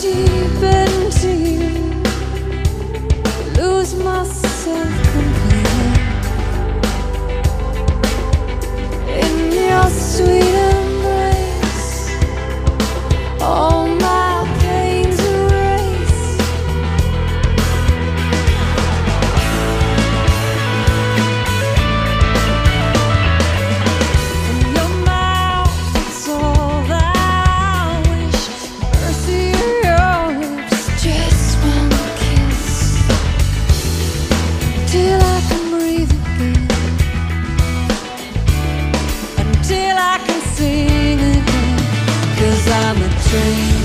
deep into you, lose myself completely in your sweet embrace. All my pains erase. In your mouth, it's all that I wish. Mercy, your lips, just one kiss, till I can breathe again, until I can sing again. 'Cause I'm a train